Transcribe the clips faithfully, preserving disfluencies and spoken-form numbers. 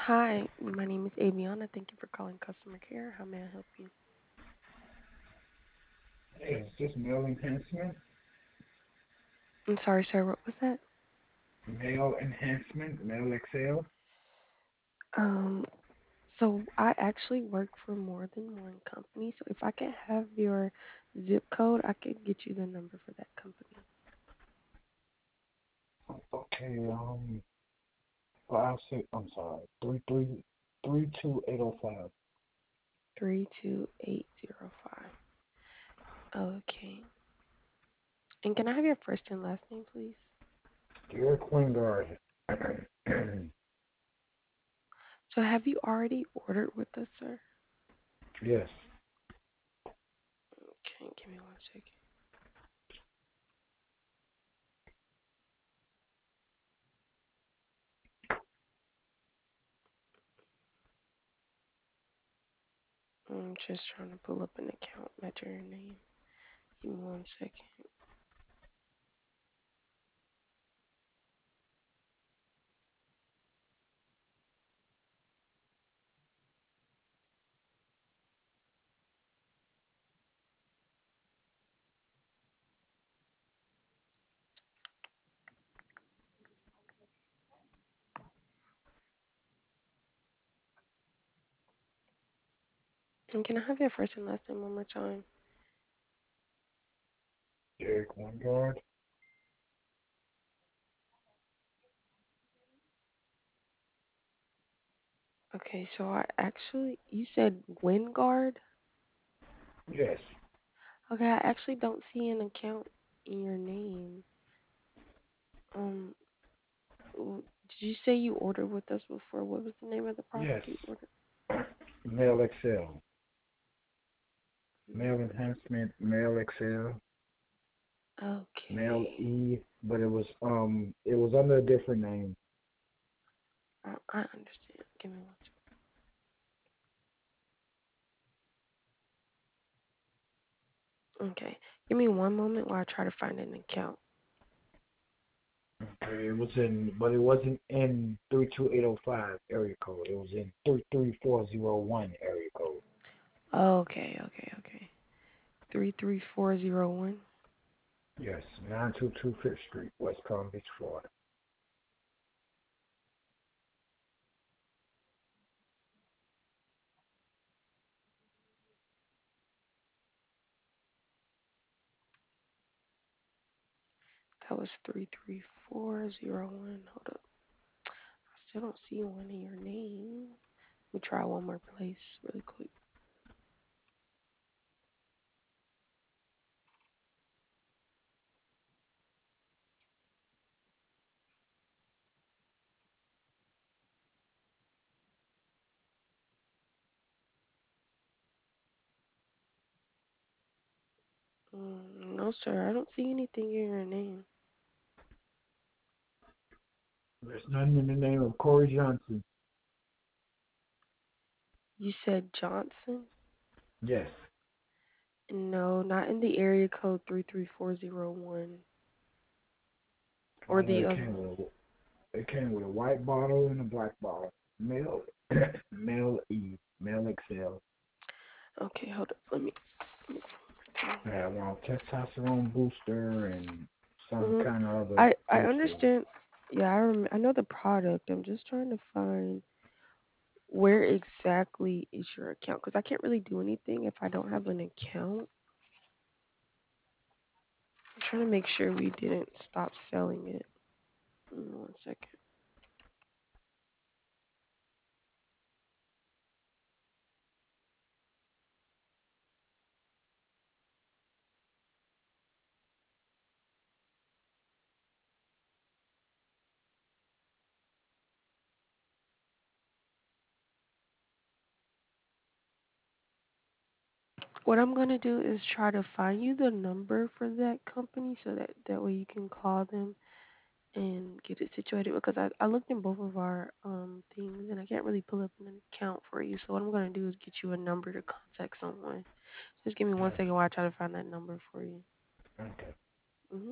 Hi, my name is Aviana. Thank you for calling customer care. How may I help you? Hey, is this mail enhancement? I'm sorry, sir. What was that? Mail enhancement? Mail Excel? Um, so I actually work for more than one company. So if I can have your zip code, I can get you the number for that company. Okay, um, five six. I'm sorry, three three three two eight zero five. three two eight zero five. Okay. And can I have your first and last name, please? Derek Wingard. So have you already ordered with us, sir? Yes. Okay, give me one second. I'm just trying to pull up an account, match your name. Give me one second. And can I have your first and last name one more time? Derek Wingard. Okay, so I actually, you said Wingard? Yes. Okay, I actually don't see an account in your name. Um, w- did you say you ordered with us before? What was the name of the Yes. product you ordered? Mail Excel. Mail Mm, enhancement. Mail Excel. Mail okay, E. But it was um it was under a different name. I, I understand. Give me one second. Okay, give me one moment while I try to find an account. Okay, it was in, but it wasn't in three two eight zero five area code. It was in three three four zero one area code. Okay, okay, okay. three three four zero one. Yes, nine two two Fifth Street, West Palm Beach, Florida. That was three three four zero one. Hold up. I still don't see one in your name. Let me try one more place really quick. Mm, no, sir. I don't see anything in your name. There's nothing in the name of Corey Johnson. You said Johnson? Yes, No, not in the area code three three four zero one or uh, the it other came one. with a, it came with a white bottle and a black bottle. Mail, mail E, mail Excel. Okay, hold up. Let me look for I had one testosterone booster and some mm-hmm. kind of other I I booster. understand. Yeah, I rem- I know the product. I'm just trying to find where exactly is your account because I can't really do anything if I don't have an account. I'm trying to make sure we didn't stop selling it. Mm, One second. What I'm gonna do is try to find you the number for that company so that that way you can call them and get it situated because I, I looked in both of our um things and I can't really pull up an account for you. So what I'm gonna do is get you a number to contact someone. Just give me one second while I try to find that number for you. Okay. hmm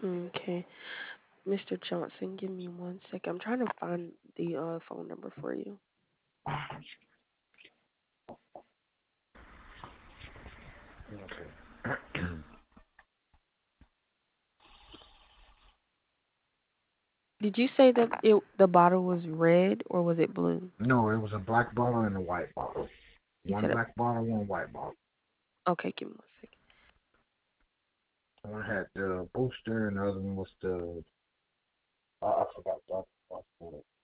Okay. mister Johnson, give me one second. I'm trying to find the uh, phone number for you. Okay. Did you say that it the bottle was red or was it blue? No, it was a black bottle and a white bottle. You One said, black bottle, one white bottle. okay, give me one second. One had the booster, and the other one was the. Uh, I forgot that. I forgot it.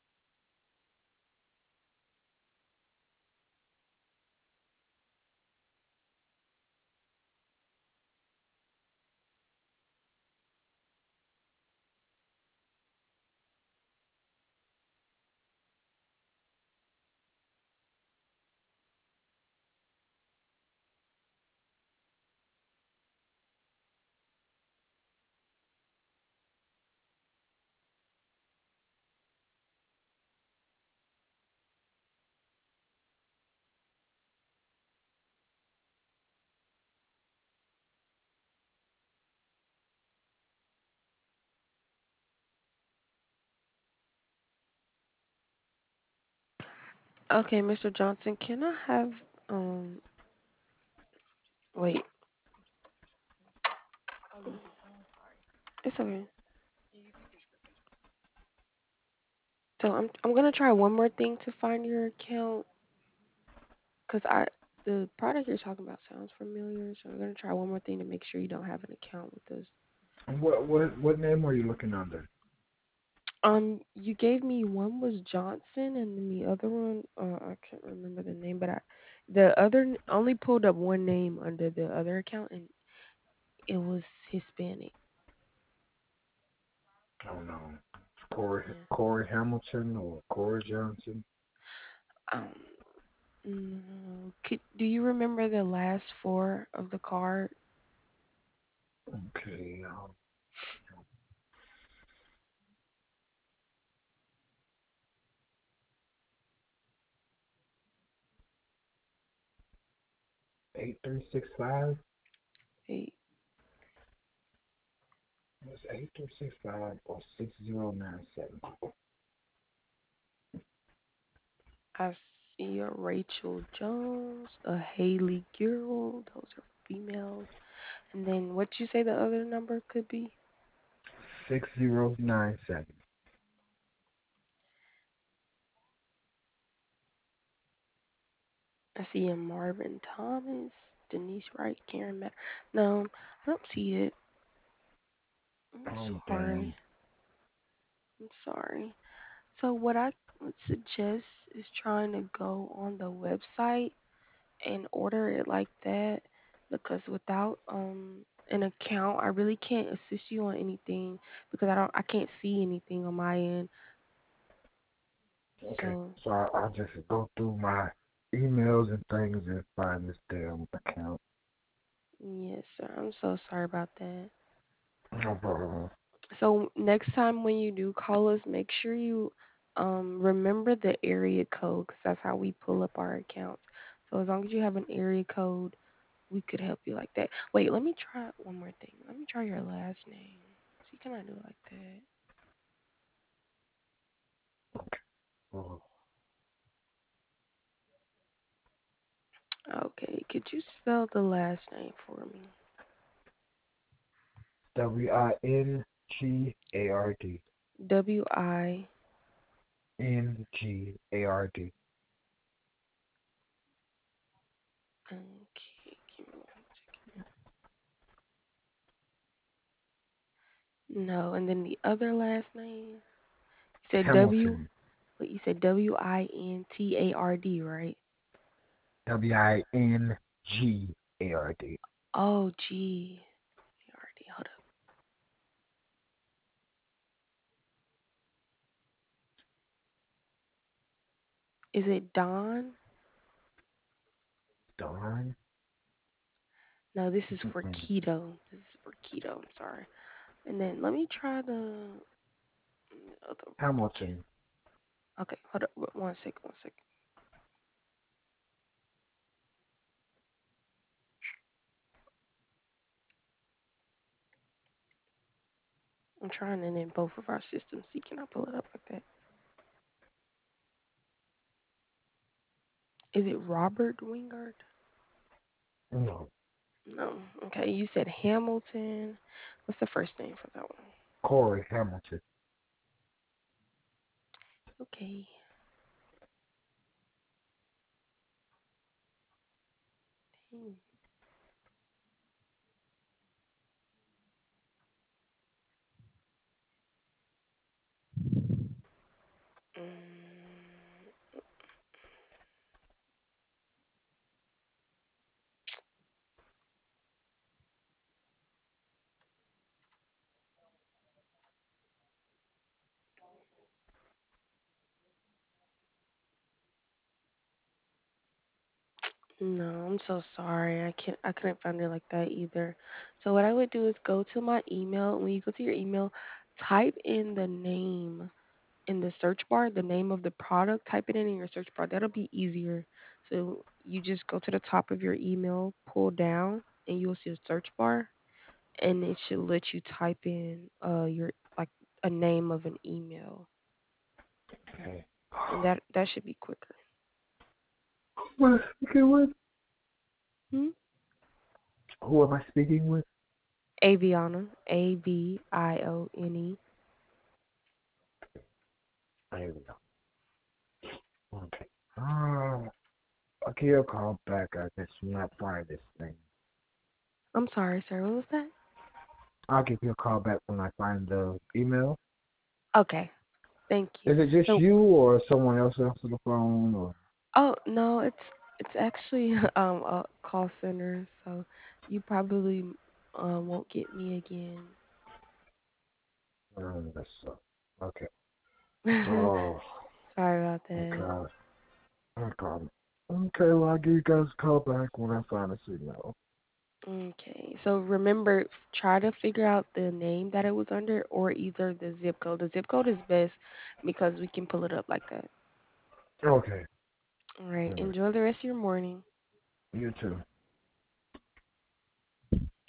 Okay, mister Johnson, can I have um wait, it's okay. So I'm I'm gonna try one more thing to find your account because I the product you're talking about sounds familiar. So I'm gonna try one more thing to make sure you don't have an account with us. And what what what name are you looking under? Um, you gave me one was Johnson, and then the other one, uh, I can't remember the name, but I, the other n- only pulled up one name under the other account, and it was Hispanic. I don't know. Corey Yeah. Corey Hamilton or Corey Johnson. Um, no. Could do you remember the last four of the card? Okay. Um, eight three six five. Eight. It's eight three six five or six zero nine seven. I see a Rachel Jones, a Haley Girold. Those are females. And then what you say the other number could be? Six zero nine seven. I see a Marvin Thomas, Denise Wright, Karen Matt. No, I don't see it. I'm Oh sorry. damn. I'm sorry. So what I would suggest is trying to go on the website and order it like that because without um an account, I really can't assist you on anything because I don't I can't see anything on my end. Okay. So, So I, I'll just go through my emails and things and find this damn account. yes, sir. I'm so sorry about that. No problem. So next time when you do call us, make sure you um, remember the area code because that's how we pull up our accounts. So as long as you have an area code, we could help you like that. Wait, let me try one more thing. Let me try your last name. See, can I do it like Oh, that? Okay, could you spell the last name for me? W I N G A R D. W I. N G A R D. Okay, give me one second. No, and then the other last name. You said W. Hamilton. Wait, you said W I N T A R D, right? W I N G A R D. Oh, G. A R D. Hold up. Is it Don? Don. No, this is for Mm-mm. keto. This is for keto. I'm sorry. And then let me try the other one again. Hamilton. Okay, hold up. One second. One second. I'm trying it in both of our systems. See, can I pull it up like that? Is it Robert Wingard? No, No. Okay, you said Hamilton. What's the first name for that one? Corey Hamilton. Okay. Hmm. Mm, no, I'm so sorry. I can't. I couldn't find it like that either. So what I would do is go to my email. When you go to your email, type in the name in the search bar, the name of the product. Type it in in your search bar. That'll be easier. So you just go to the top of your email, pull down, and you'll see a search bar, and it should let you type in uh your like a name of an email, Okay. and that that should be quicker. Who am I speaking with? Hmm? Who am I speaking with? Aviana, A V I O N E. There we go. Okay. Um, I'll give you a call back. I guess when I find this thing. I'm sorry, sir. What was that? I'll give you a call back when I find the email. Okay, thank you. Is it just So, you or someone else answer the phone or? oh no, it's it's actually um a call center, so you probably um won't get me again. Um, that's uh, okay. Oh, Sorry about my that. God. Okay. Okay, well, I'll give you guys a call back when I find this email. Okay, so remember, f- try to figure out the name that it was under, or either the zip code. The zip code is best because we can pull it up like that. Okay. All right, All right. enjoy the rest of your morning. You too.